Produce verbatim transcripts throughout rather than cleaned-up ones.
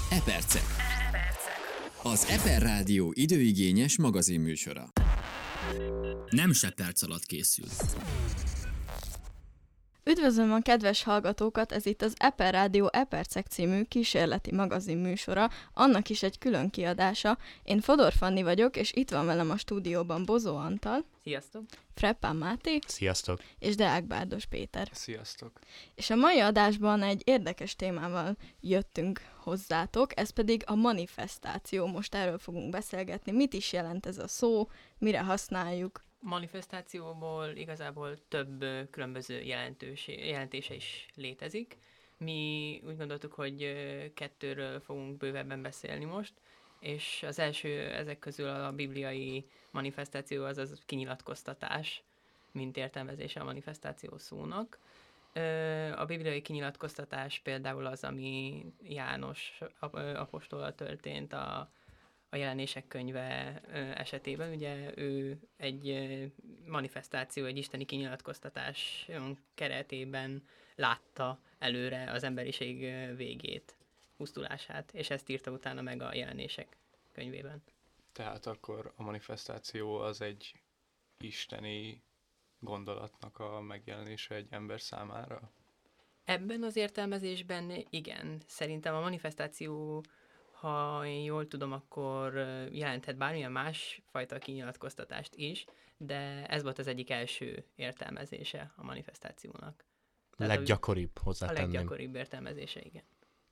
E-percek. Az Eper Rádió időigényes magazinműsora. Nem se perc alatt készül. Üdvözlöm a kedves hallgatókat, ez itt az Eper Rádió E-percek című kísérleti magazinműsora, annak is egy külön kiadása. Én Fodor Fanni vagyok, és itt van velem a stúdióban Bozó Antal. Sziasztok! Freppán Máté. Sziasztok! És Deák Bárdos Péter. Sziasztok! És a mai adásban egy érdekes témával jöttünk hozzátok, ez pedig a manifestáció. Most erről fogunk beszélgetni. Mit is jelent ez a szó, mire használjuk? Manifestációból igazából több különböző jelentése is létezik. Mi úgy gondoltuk, hogy kettőről fogunk bővebben beszélni most, és az első ezek közül a bibliai manifestáció, azaz kinyilatkoztatás, mint értelmezése a manifestáció szónak. A bibliai kinyilatkoztatás például az, ami János apostollal történt a a Jelenések könyve esetében. Ugye ő egy manifestáció, egy isteni kinyilatkoztatás keretében látta előre az emberiség végét, pusztulását, és ezt írta utána meg a Jelenések könyvében. Tehát akkor a manifestáció az egy isteni gondolatnak a megjelenése egy ember számára? Ebben az értelmezésben igen. Szerintem a manifestáció, ha én jól tudom, akkor jelenthet bármilyen más fajta kinyilatkoztatást is, de ez volt az egyik első értelmezése a manifestációnak. A leggyakoribb, hozzátenném. A leggyakoribb értelmezése, igen.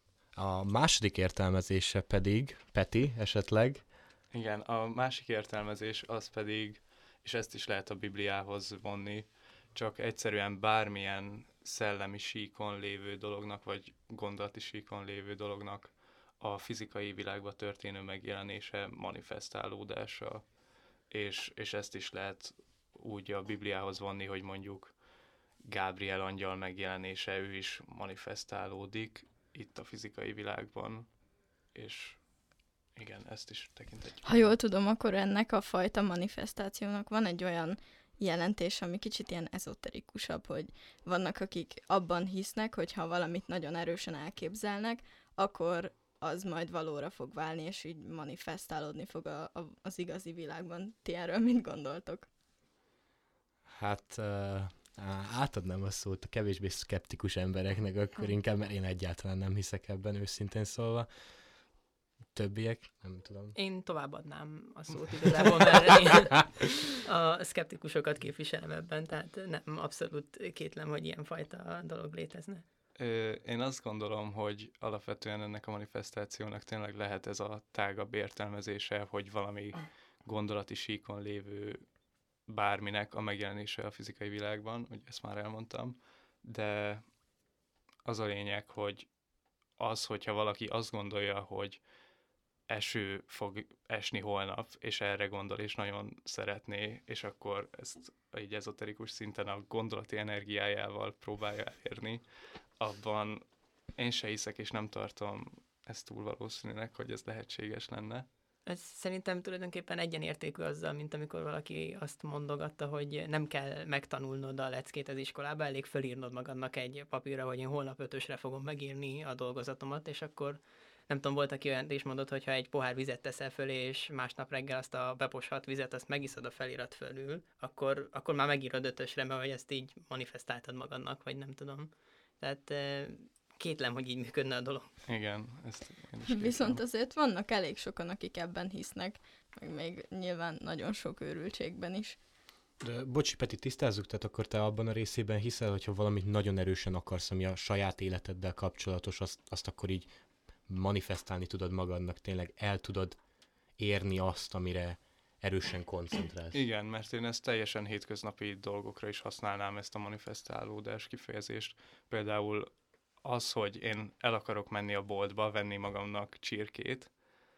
A második értelmezése pedig, Peti, esetleg? Igen, a másik értelmezés az pedig, és ezt is lehet a Bibliához vonni, csak egyszerűen bármilyen szellemi síkon lévő dolognak, vagy gondolati síkon lévő dolognak a fizikai világban történő megjelenése, manifestálódása, és, és ezt is lehet úgy a Bibliához vonni, hogy mondjuk Gábriel angyal megjelenése, ő is manifestálódik itt a fizikai világban, és igen, ezt is tekinthetjük. Ha jól tudom, akkor ennek a fajta manifestációnak van egy olyan jelentés, ami kicsit ilyen ezoterikusabb, hogy vannak, akik abban hisznek, hogy ha valamit nagyon erősen elképzelnek, akkor az majd valóra fog válni, és így manifestálódni fog a, a, az igazi világban. Ti erről mit gondoltok? Hát uh, átadnám a szót a kevésbé szkeptikus embereknek, akkor inkább, mert én egyáltalán nem hiszek ebben, őszintén szólva. Többiek? Nem tudom. Én továbbadnám a szót igazából, mert én a szkeptikusokat képviselem ebben, tehát nem abszolút kétlem, hogy ilyenfajta dolog létezne. Én azt gondolom, hogy alapvetően ennek a manifestációnak tényleg lehet ez a tágabb értelmezése, hogy valami gondolati síkon lévő bárminek a megjelenése a fizikai világban, hogy ezt már elmondtam, de az a lényeg, hogy az, hogyha valaki azt gondolja, hogy eső fog esni holnap, és erre gondol, és nagyon szeretné, és akkor ezt egy ezoterikus szinten a gondolati energiájával próbálja elérni, abban én se hiszek, és nem tartom ezt túl valószínűleg, hogy ez lehetséges lenne. Ez szerintem tulajdonképpen egyenértékű azzal, mint amikor valaki azt mondogatta, hogy nem kell megtanulnod a leckét az iskolába, elég fölírnod magadnak egy papírra, hogy én holnap ötösre fogom megírni a dolgozatomat, és akkor nem tudom, volt, aki olyan is mondott, hogy ha egy pohár vizet teszel fölé, és másnap reggel azt a beposhat vizet, azt megiszod a felirat fölül, akkor, akkor már megírod ötösre, mert hogy ezt így manifestáltad magadnak, vagy nem tudom. Tehát kétlem, hogy így működne a dolog. Igen, ezt én is kétlem. Viszont azért vannak elég sokan, akik ebben hisznek, meg még nyilván nagyon sok őrültségben is. De, bocsi, Peti, tisztázzuk, tehát akkor te abban a részében hiszel, hogyha valamit nagyon erősen akarsz, ami a saját életeddel kapcsolatos, azt, azt akkor így manifestálni tudod magadnak, tényleg el tudod érni azt, amire erősen koncentrálsz. Igen, mert én ezt teljesen hétköznapi dolgokra is használnám, ezt a manifestálódás kifejezést. Például az, hogy én el akarok menni a boltba, venni magamnak csirkét,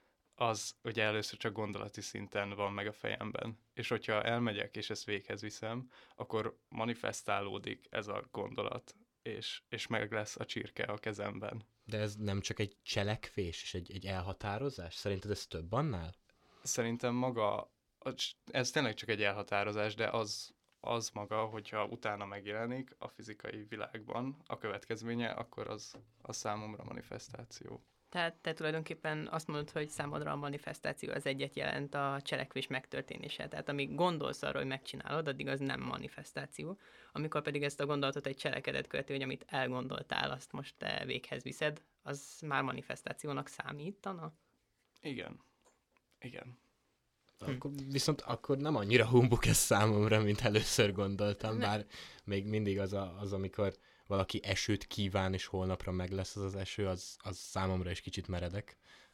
az ugye először csak gondolati szinten van meg a fejemben. És hogyha elmegyek és ezt véghez viszem, akkor manifestálódik ez a gondolat, és, és meg lesz a csirke a kezemben. De ez nem csak egy cselekvés, és egy, egy elhatározás? Szerinted ez több annál? Szerintem maga, ez tényleg csak egy elhatározás, de az, az maga, hogyha utána megjelenik a fizikai világban a következménye, akkor az a számomra manifestáció. Tehát te tulajdonképpen azt mondod, hogy számodra a manifestáció az egyet jelent a cselekvés megtörténése. Tehát amíg gondolsz arra, hogy megcsinálod, addig az nem manifestáció. Amikor pedig ezt a gondolatot egy cselekedet követő, hogy amit elgondoltál, azt most te véghez viszed, az már manifestációnak számítana? Igen. Igen. Akkor, viszont akkor nem annyira humbuk ez számomra, mint először gondoltam, bár még mindig az, a, az amikor valaki esőt kíván, és holnapra meg lesz az az eső, az, az számomra is kicsit meredek.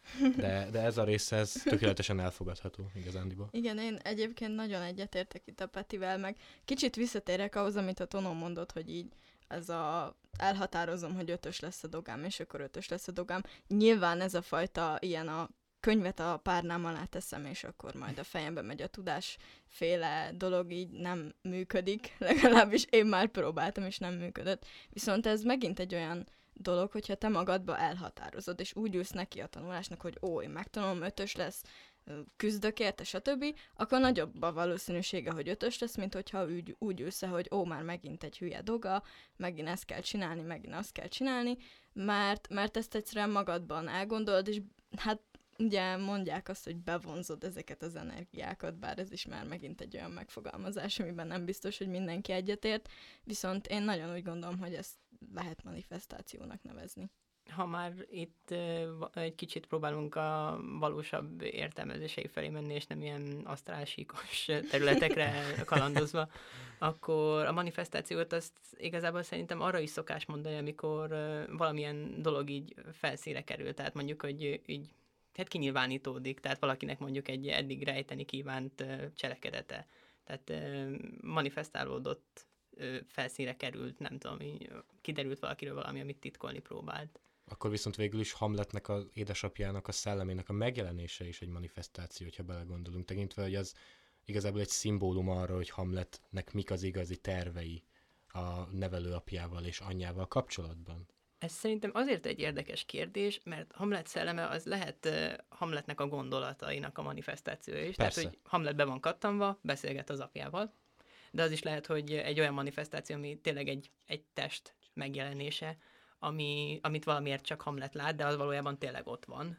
De, de ez a része, ez tökéletesen elfogadható igazándiból. Igen, én egyébként nagyon egyetértek itt a Petivel, meg kicsit visszatérek ahhoz, amit a Tono mondott, hogy így ez a elhatározom, hogy ötös lesz a dogám, és akkor ötös lesz a dogám. Nyilván ez a fajta ilyen a könyvet a párnám alá teszem, és akkor majd a fejembe megy a tudásféle dolog, így nem működik. Legalábbis én már próbáltam, és nem működött. Viszont ez megint egy olyan dolog, hogyha te magadba elhatározod, és úgy ülsz neki a tanulásnak, hogy ó, én megtanulom, ötös lesz, küzdök érte, stb., akkor nagyobb a valószínűsége, hogy ötös lesz, mint hogyha úgy, úgy ülsz, hogy ó, már megint egy hülye doga, megint ezt kell csinálni, megint azt kell csinálni, mert, mert ezt egyszerűen magadban elgondolod, és hát ugye mondják azt, hogy bevonzod ezeket az energiákat, bár ez is már megint egy olyan megfogalmazás, amiben nem biztos, hogy mindenki egyetért, viszont én nagyon úgy gondolom, hogy ezt lehet manifestációnak nevezni. Ha már itt uh, egy kicsit próbálunk a valósabb értelmezései felé menni, és nem ilyen asztrálsíkos területekre kalandozva, akkor a manifestációt azt igazából szerintem arra is szokás mondani, amikor uh, valamilyen dolog így felszínre kerül, tehát mondjuk, hogy így hát kinyilvánítódik, tehát valakinek mondjuk egy eddig rejteni kívánt uh, cselekedete, tehát uh, manifestálódott, uh, felszínre került, nem tudom, így, kiderült valakiről valami, amit titkolni próbált. Akkor viszont végül is Hamletnek az édesapjának, a szellemének a megjelenése is egy manifestáció, hogyha belegondolunk, tekintve, hogy az igazából egy szimbólum arra, hogy Hamletnek mik az igazi tervei a nevelőapjával és anyjával kapcsolatban. Ez szerintem azért egy érdekes kérdés, mert Hamlet szelleme az lehet uh, Hamletnek a gondolatainak a manifestációja is. Persze. Tehát, hogy Hamlet be van kattanva, beszélget az apjával, de az is lehet, hogy egy olyan manifestáció, ami tényleg egy, egy test megjelenése, ami, amit valamiért csak Hamlet lát, de az valójában tényleg ott van.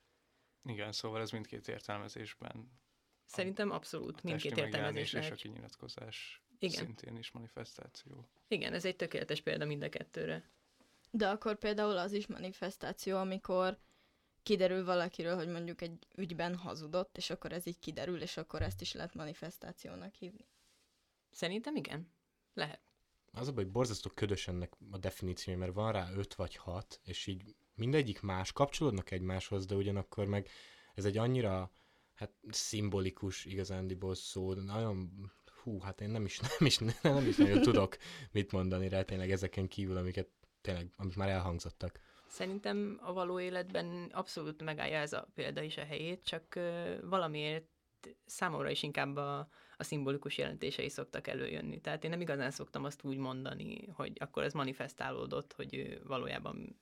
Igen, szóval ez mindkét értelmezésben. Szerintem abszolút A mindkét testi értelmezés megjelenés és a lehet. kinyilatkozás Igen. szintén is manifestáció. Igen, ez egy tökéletes példa mind a kettőre. De akkor például az is manifestáció, amikor kiderül valakiről, hogy mondjuk egy ügyben hazudott, és akkor ez így kiderül, és akkor ezt is lehet manifestációnak hívni. Szerintem igen. Lehet. Az a baj, hogy borzasztó ködös ennek a definíciója, mert van rá öt vagy hat, és így mindegyik más, kapcsolódnak egymáshoz, de ugyanakkor meg ez egy annyira hát szimbolikus igazándiból szó, de nagyon, hú, hát én nem is, nem is, nem is nagyon tudok mit mondani rá tényleg ezeken kívül, amiket tényleg, amik már elhangzottak. Szerintem a való életben abszolút megállja ez a példa is a helyét, csak uh, valamiért számomra is inkább a, a szimbolikus jelentései szoktak előjönni. Tehát én nem igazán szoktam azt úgy mondani, hogy akkor ez manifestálódott, hogy ő valójában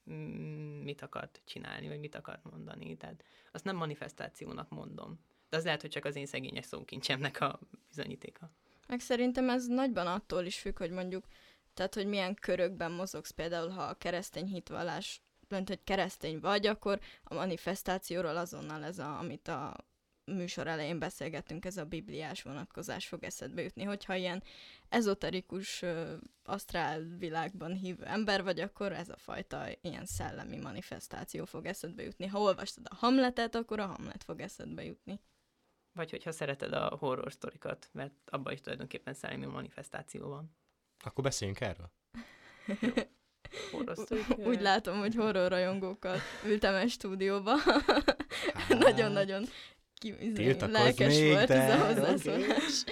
mit akart csinálni, vagy mit akart mondani. Tehát azt nem manifestációnak mondom. De az lehet, hogy csak az én szegényes szókincsemnek a bizonyítéka. Meg szerintem ez nagyban attól is függ, hogy mondjuk, tehát, hogy milyen körökben mozogsz. Például, ha a keresztény hitvallás, mint hogy keresztény vagy, akkor a manifestációról azonnal ez, a, amit a műsor elején beszélgettünk, ez a bibliás vonatkozás fog eszedbe jutni. Hogyha ilyen ezoterikus, asztrál világban hívő ember vagy, akkor ez a fajta ilyen szellemi manifestáció fog eszedbe jutni. Ha olvastad a Hamletet, akkor a Hamlet fog eszedbe jutni. Vagy hogyha szereted a horror sztorikat, mert abban is tulajdonképpen szellemi manifestáció van. Akkor beszéljünk erről. Horror sztorik, Úgy látom, hogy horror rajongókkal ültem egy stúdióba. Hát, Nagyon-nagyon lelkes volt ez a hozzászólás.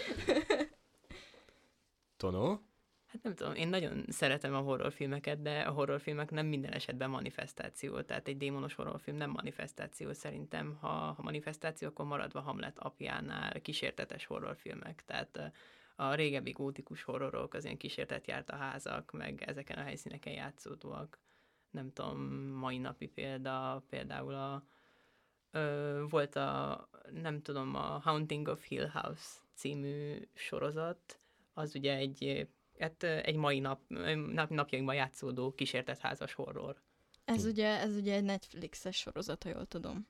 Tono? Hát nem tudom, én nagyon szeretem a horrorfilmeket, de a horrorfilmek nem minden esetben manifestáció, tehát egy démonos horrorfilm nem manifestáció szerintem. Ha, ha manifestáció, akkor maradva Hamlet apjánál kísértetes horrorfilmek, tehát a régebbi gótikus horrorok, az ilyen kísértet járt a házak, meg ezeken a helyszíneken játszódóak. Nem tudom, mai napi példa, például a ö, volt a, nem tudom, a Haunting of Hill House című sorozat, az ugye egy, hát egy mai nap, nap napjainkban játszódó kísértetházas horror. Ez ugye, ez ugye egy Netflixes sorozat, ha jól tudom.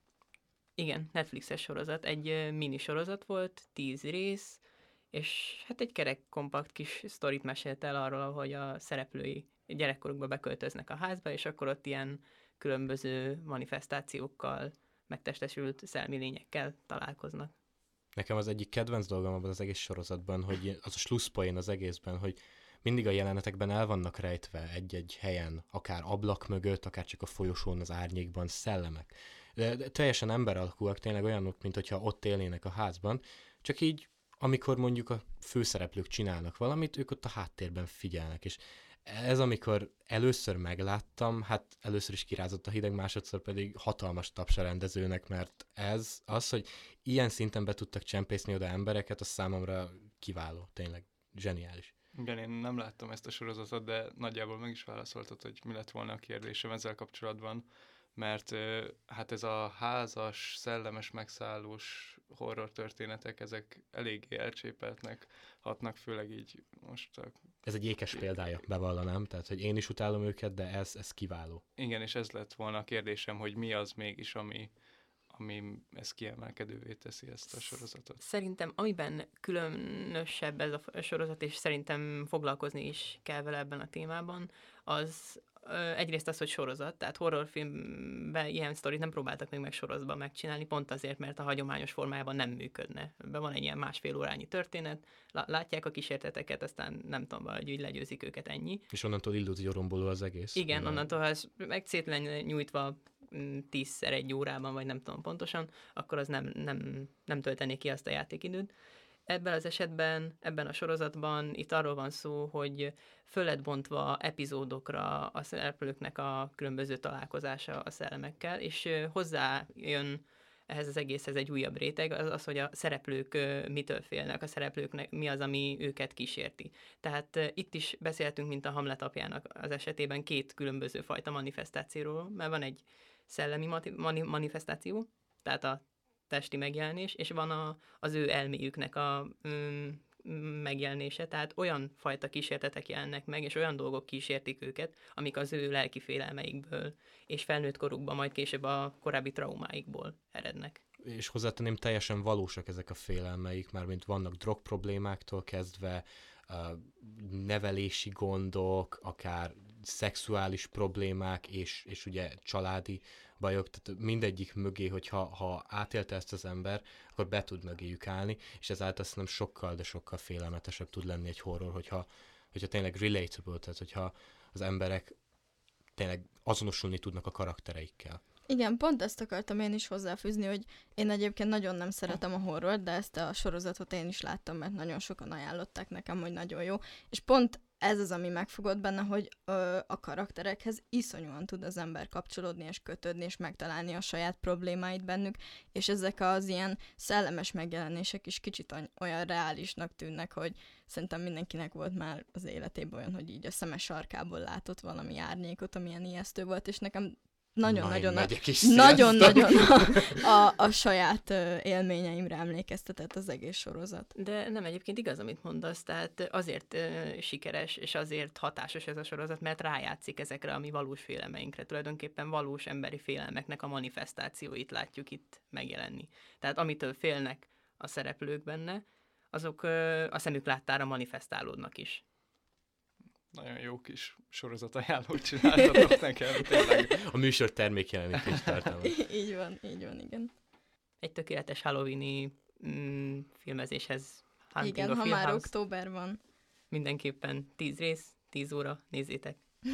Igen, Netflixes sorozat. Egy ö, mini sorozat volt, tíz rész, és hát egy kerek, kompakt kis sztorit mesélt el arról, hogy a szereplői gyerekkorukba beköltöznek a házba, és akkor ott ilyen különböző manifestációkkal, megtestesült szellemi lényekkel találkoznak. Nekem az egyik kedvenc dolgom abban az egész sorozatban, hogy az a slusszpoén az egészben, hogy mindig a jelenetekben el vannak rejtve egy-egy helyen, akár ablak mögött, akár csak a folyosón, az árnyékban szellemek. De, de teljesen emberalakúak, tényleg olyanok, mint hogyha ott élnének a házban, csak így, amikor mondjuk a főszereplők csinálnak valamit, ők ott a háttérben figyelnek, és ez, amikor először megláttam, hát először is kirázott a hideg, másodszor pedig hatalmas taps a rendezőnek, mert ez az, hogy ilyen szinten be tudtak csempészni oda embereket, az számomra kiváló, tényleg zseniális. Igen, én nem láttam ezt a sorozatot, de nagyjából meg is válaszoltad, hogy mi lett volna a kérdésem ezzel kapcsolatban, mert hát ez a házas, szellemes, megszállós horror történetek, ezek eléggé elcsépeltnek hatnak, főleg így most a... Ez egy ékes példája, bevallanám, tehát hogy én is utálom őket, de ez, ez kiváló. Igen, és ez lett volna a kérdésem, hogy mi az mégis, ami, ami ezt kiemelkedővé teszi, ezt a sorozatot. Szerintem, amiben különösebb ez a sorozat, és szerintem foglalkozni is kell vele ebben a témában, az ö, egyrészt az, hogy sorozat, tehát horrorfilmben ilyen sztorit nem próbáltak még meg sorozatban megcsinálni, pont azért, mert a hagyományos formájában nem működne. Ebben van egy ilyen másfél órányi történet, látják a kísérteteket, aztán nem tudom, valahogy úgy legyőzik őket, ennyi. És onnantól illúzióromboló az egész. Igen, onnantól, ha ez meg szétlen nyújtva tízszer egy órában, vagy nem tudom pontosan, akkor az nem, nem, nem töltené ki azt a játékidőt. Ebben az esetben, ebben a sorozatban itt arról van szó, hogy föl lett bontva epizódokra a szereplőknek a különböző találkozása a szellemekkel, és hozzájön ehhez az egészhez egy újabb réteg, az az, hogy a szereplők mitől félnek, a szereplőknek mi az, ami őket kísérti. Tehát itt is beszéltünk, mint a Hamlet apjának az esetében két különböző fajta manifestációról, mert van egy szellemi mani- manifestáció, tehát a testi megjelenés, és van a, az ő elméjüknek a um, megjelenése, tehát olyan fajta kísértetek jelennek meg, és olyan dolgok kísértik őket, amik az ő lelki félelmeikből, és felnőtt korukban, majd később a korábbi traumáikból erednek. És hozzátenném, teljesen valósak ezek a félelmeik, mármint vannak drog problémáktól kezdve, uh, nevelési gondok, akár szexuális problémák, és, és ugye családi bajok, tehát mindegyik mögé, hogyha ha átélte ezt az ember, akkor be tud mögéjük állni, és ezáltal szerintem sokkal, de sokkal félelmetesebb tud lenni egy horror, hogyha, hogyha tényleg relatable, tehát hogyha az emberek tényleg azonosulni tudnak a karaktereikkel. Igen, pont ezt akartam én is hozzáfűzni, hogy én egyébként nagyon nem szeretem a horrort, de ezt a sorozatot én is láttam, mert nagyon sokan ajánlották nekem, hogy nagyon jó. És pont ez az, ami megfogott benne, hogy ö, a karakterekhez iszonyúan tud az ember kapcsolódni és kötődni, és megtalálni a saját problémáit bennük, és ezek az ilyen szellemes megjelenések is kicsit olyan reálisnak tűnnek, hogy szerintem mindenkinek volt már az életében olyan, hogy így a szeme sarkából látott valami árnyékot, amilyen ijesztő volt, és nekem nagyon-nagyon a, nagyon-nagyon a, a, a saját élményeimre emlékeztetett az egész sorozat. De nem, egyébként igaz, amit mondasz, tehát azért uh, sikeres, és azért hatásos ez a sorozat, mert rájátszik ezekre a mi valós félelmeinkre. Tulajdonképpen valós emberi félelmeknek a manifestációit látjuk itt megjelenni. Tehát amitől félnek a szereplők benne, azok uh, a szemük láttára manifestálódnak is. Nagyon jó kis sorozatajánlót csináltatok nekem, tényleg. A műsor termékjelenítést tartalmaz. Így van, így van, igen. Egy tökéletes Halloween-i mm, filmezéshez. Hunting Igen, of ha Hill már House. október van. Mindenképpen tíz rész, tíz óra, nézzétek.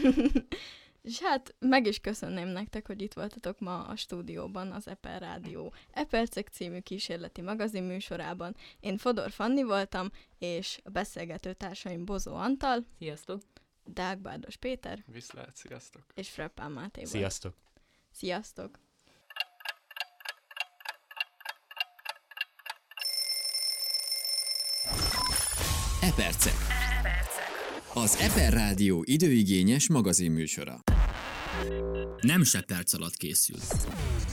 És hát meg is köszönném nektek, hogy itt voltatok ma a stúdióban az Eper Rádió Epercek című kísérleti magazin műsorában. Én Fodor Fanni voltam, és a beszélgető társaim Bozó Antal, Sziasztok! Dágbárdos Péter, Viszlát, sziasztok! és Freppán Máté volt. Sziasztok! Sziasztok! Epercek. Az Eper Rádió időigényes magazinműsora. Nem se perc alatt készül.